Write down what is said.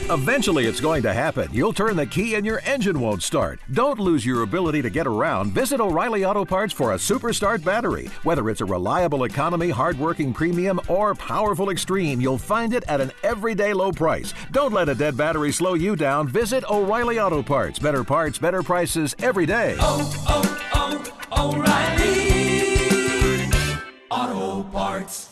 Eventually, it's going to happen. You'll turn the key and your engine won't start. Don't lose your ability to get around. Visit O'Reilly Auto Parts for a Super Start battery. Whether it's a reliable economy, hardworking premium, or powerful extreme, you'll find it at an everyday low price. Don't let a dead battery slow you down. Visit O'Reilly Auto Parts. Better parts, better prices every day. Oh, oh, oh, O'Reilly Auto Parts.